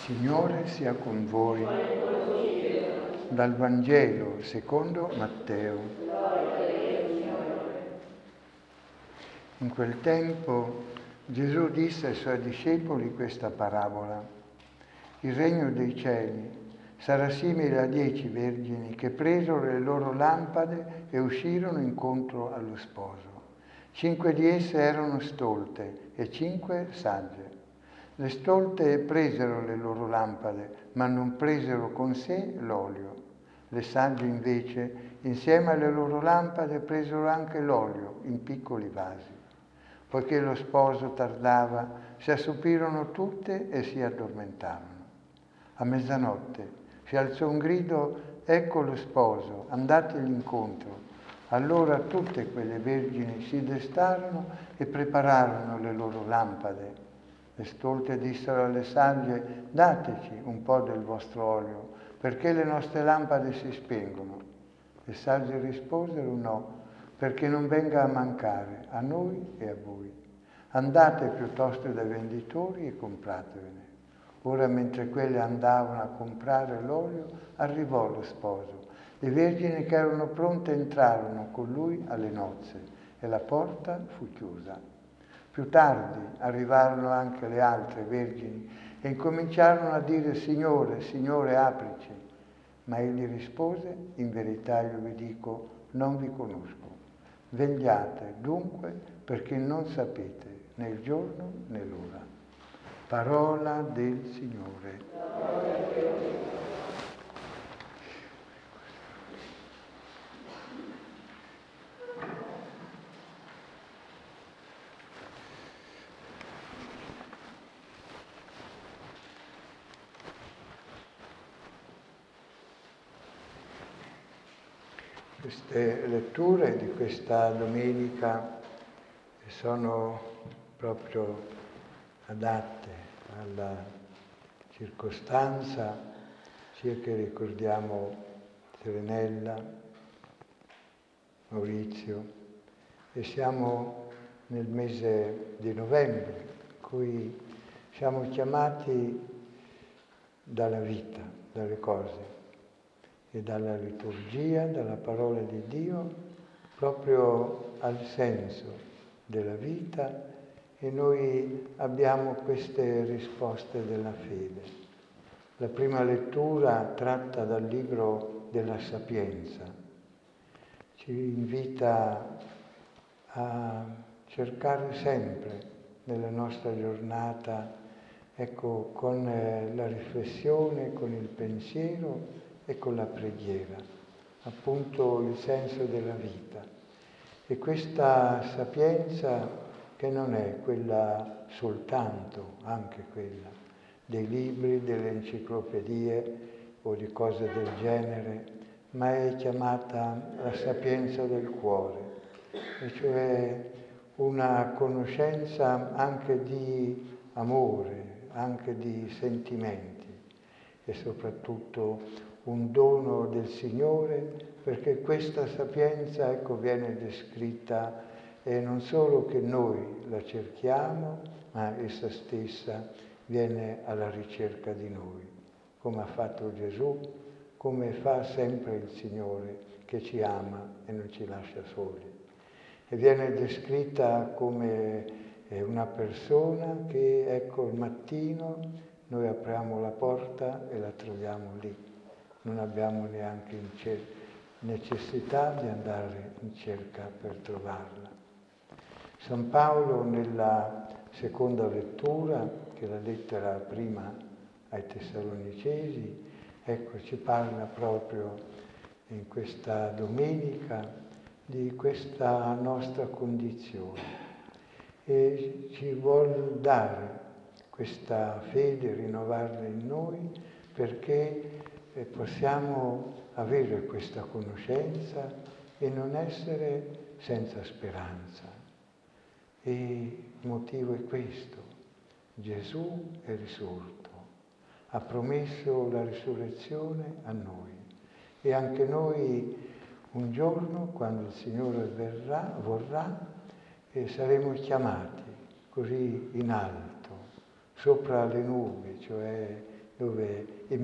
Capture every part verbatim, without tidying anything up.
Signore sia con voi. Dal Vangelo secondo Matteo. In quel tempo Gesù disse ai suoi discepoli questa parabola. Il regno dei cieli sarà simile a dieci vergini che presero le loro lampade e uscirono incontro allo sposo. Cinque di esse erano stolte e cinque sagge. Le stolte presero le loro lampade, ma non presero con sé l'olio. Le sagge invece, insieme alle loro lampade, presero anche l'olio in piccoli vasi. Poiché lo sposo tardava, si assopirono tutte e si addormentarono. A mezzanotte si alzò un grido: ecco lo sposo, andategli incontro. Allora tutte quelle vergini si destarono e prepararono le loro lampade. Le stolte dissero alle sagge: dateci un po' del vostro olio, perché le nostre lampade si spengono. Le sagge risposero: no, perché non venga a mancare a noi e a voi. Andate piuttosto dai venditori e compratevene. Ora, mentre quelle andavano a comprare l'olio, arrivò lo sposo. Le vergini che erano pronte entrarono con lui alle nozze e la porta fu chiusa. Più tardi arrivarono anche le altre vergini e incominciarono a dire: Signore, Signore, aprici. Ma egli rispose: in verità io vi dico, non vi conosco. Vegliate dunque, perché non sapete né il giorno né l'ora. Parola del Signore. Queste letture di questa domenica sono proprio adatte alla circostanza, sia che ricordiamo Serenella, Maurizio, e siamo nel mese di novembre, in cui siamo chiamati dalla vita, dalle cose, e dalla liturgia, dalla parola di Dio, proprio al senso della vita, e noi abbiamo queste risposte della fede. La prima lettura tratta dal libro della Sapienza, ci invita a cercare sempre nella nostra giornata, ecco, con la riflessione, con il pensiero e con la preghiera, appunto il senso della vita. E questa sapienza, che non è quella soltanto, anche quella, dei libri, delle enciclopedie o di cose del genere, ma è chiamata la sapienza del cuore, e cioè una conoscenza anche di amore, anche di sentimenti, e soprattutto un dono del Signore, perché questa sapienza, ecco, viene descritta, e non solo che noi la cerchiamo, ma essa stessa viene alla ricerca di noi, come ha fatto Gesù, come fa sempre il Signore, che ci ama e non ci lascia soli. E viene descritta come una persona che, ecco, il mattino noi apriamo la porta e la troviamo lì. Non abbiamo neanche necessità di andare in cerca per trovarla. San Paolo, nella seconda lettura, che è la lettera prima ai Tessalonicesi, ecco, ci parla proprio in questa domenica di questa nostra condizione e ci vuol dare questa fede, rinnovarla in noi, perché possiamo avere questa conoscenza e non essere senza speranza. E il motivo è questo: Gesù è risorto, ha promesso la risurrezione a noi, e anche noi un giorno, quando il Signore verrà, vorrà, e saremo chiamati così in alto, sopra le nubi, cioè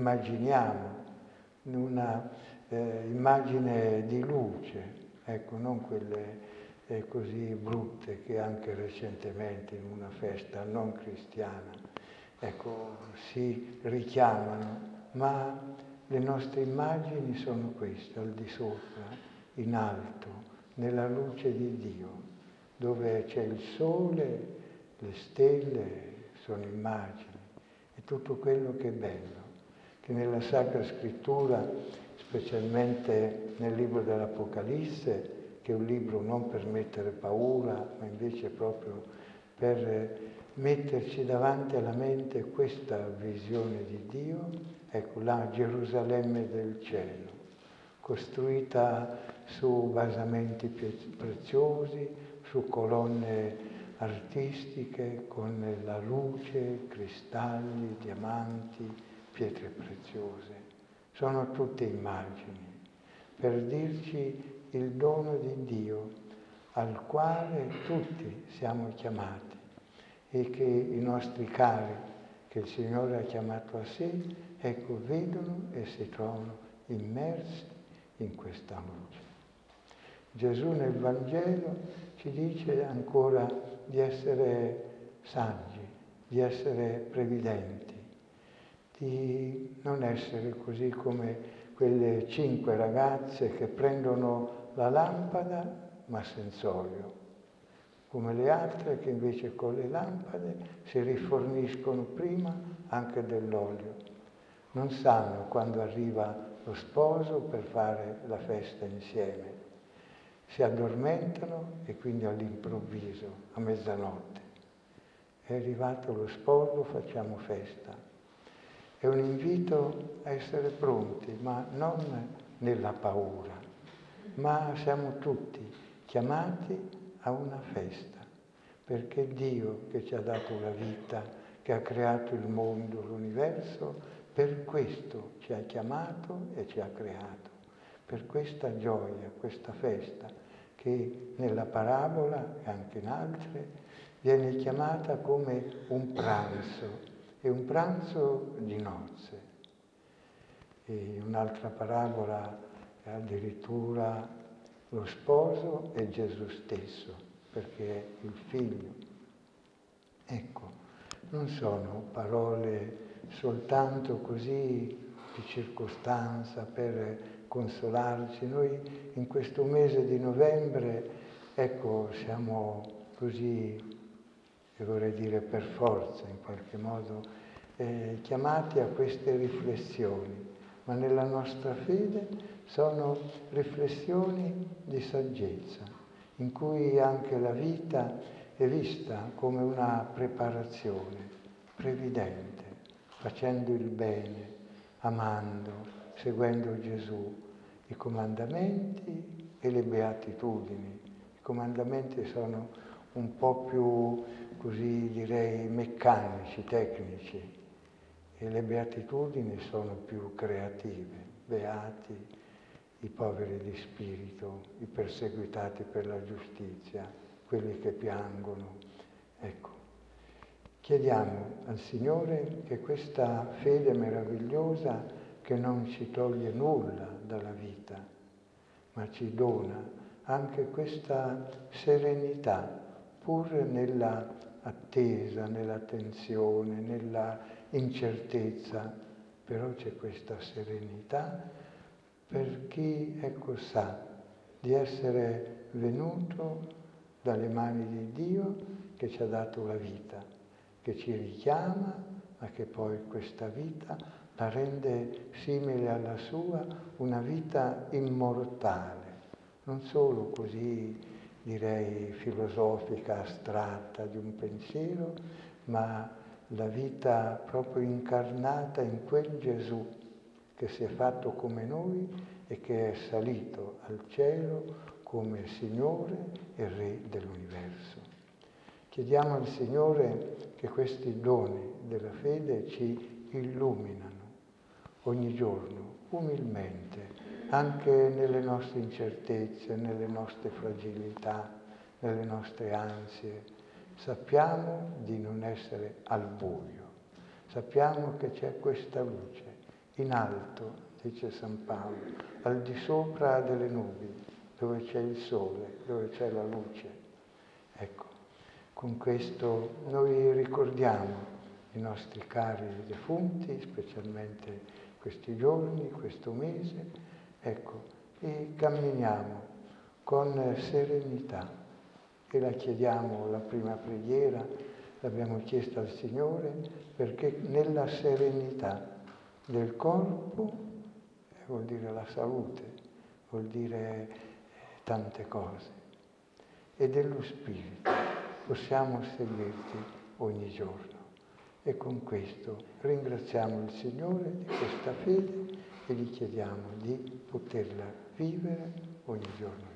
immaginiamo, una eh, immagine di luce, ecco, non quelle eh, così brutte che anche recentemente in una festa non cristiana, ecco, si richiamano, ma le nostre immagini sono queste, al di sopra, in alto, nella luce di Dio, dove c'è il sole, le stelle, sono immagini, e tutto quello che è bello, che nella Sacra Scrittura, specialmente nel libro dell'Apocalisse, che è un libro non per mettere paura, ma invece proprio per metterci davanti alla mente questa visione di Dio, ecco, la Gerusalemme del cielo, costruita su basamenti preziosi, su colonne artistiche, con la luce, cristalli, diamanti, pietre preziose. Sono tutte immagini per dirci il dono di Dio al quale tutti siamo chiamati e che i nostri cari, che il Signore ha chiamato a sé, ecco, vedono e si trovano immersi in questa luce. Gesù nel Vangelo ci dice ancora di essere saggi, di essere previdenti, di non essere così come quelle cinque ragazze che prendono la lampada ma senza olio, come le altre che invece con le lampade si riforniscono prima anche dell'olio. Non sanno quando arriva lo sposo per fare la festa insieme. Si addormentano e quindi all'improvviso, a mezzanotte, è arrivato lo sposo, facciamo festa. È un invito a essere pronti, ma non nella paura, ma siamo tutti chiamati a una festa, perché Dio che ci ha dato la vita, che ha creato il mondo, l'universo, per questo ci ha chiamato e ci ha creato, per questa gioia, questa festa, che nella parabola e anche in altre viene chiamata come un pranzo, è un pranzo di nozze. E un'altra parabola è addirittura lo sposo è Gesù stesso, perché è il figlio. Ecco, non sono parole soltanto così di circostanza per consolarci. Noi in questo mese di novembre, ecco, siamo così, e vorrei dire per forza in qualche modo, eh, chiamati a queste riflessioni, ma nella nostra fede sono riflessioni di saggezza, in cui anche la vita è vista come una preparazione previdente, facendo il bene, amando, seguendo Gesù, i comandamenti e le beatitudini. I comandamenti sono un po' più, così direi, meccanici, tecnici, e le beatitudini sono più creative. Beati i poveri di spirito, i perseguitati per la giustizia, quelli che piangono. Ecco, chiediamo al Signore che questa fede meravigliosa, che non ci toglie nulla dalla vita, ma ci dona anche questa serenità, pur nella attesa, nella tensione, nella incertezza, però c'è questa serenità per chi, ecco, sa di essere venuto dalle mani di Dio che ci ha dato la vita, che ci richiama, ma che poi questa vita la rende simile alla sua, una vita immortale, non solo così, direi, filosofica, astratta, di un pensiero, ma la vita proprio incarnata in quel Gesù che si è fatto come noi e che è salito al cielo come Signore e Re dell'universo. Chiediamo al Signore che questi doni della fede ci illuminano ogni giorno, umilmente, anche nelle nostre incertezze, nelle nostre fragilità, nelle nostre ansie. Sappiamo di non essere al buio, sappiamo che c'è questa luce in alto, dice San Paolo, al di sopra delle nubi, dove c'è il sole, dove c'è la luce. Ecco, con questo noi ricordiamo i nostri cari defunti, specialmente questi giorni, questo mese, ecco, e camminiamo con serenità e la chiediamo, la prima preghiera l'abbiamo chiesta al Signore perché nella serenità del corpo, eh, vuol dire la salute, vuol dire tante cose, e dello spirito possiamo seguirti ogni giorno. E con questo ringraziamo il Signore di questa fede e gli chiediamo di poterla vivere ogni giorno.